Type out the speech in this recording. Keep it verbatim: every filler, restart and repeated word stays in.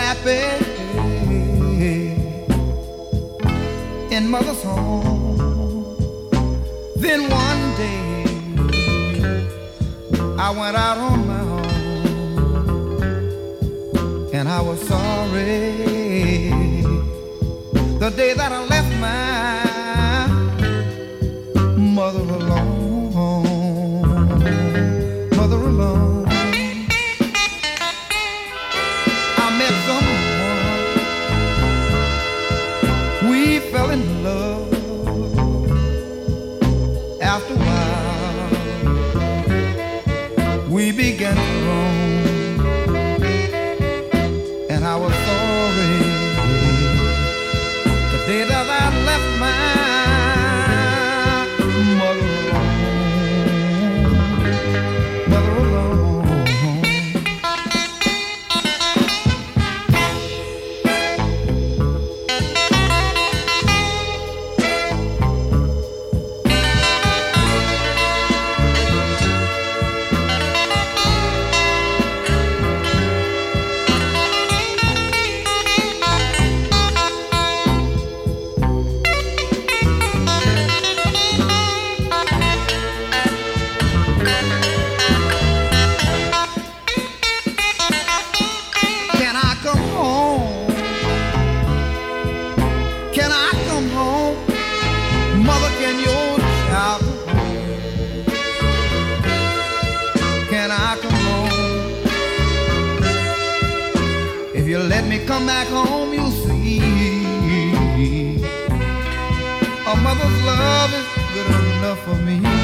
happy in mother's home. Then one day I went out on my own, and I was sorry the day that I left my mother alone, mother alone. I met someone, we fell in love. After a while, we began to roam, and I was sorry the day that I left my mother alone, mother alone. Let me come back home, you'll see a mother's love is good enough for me.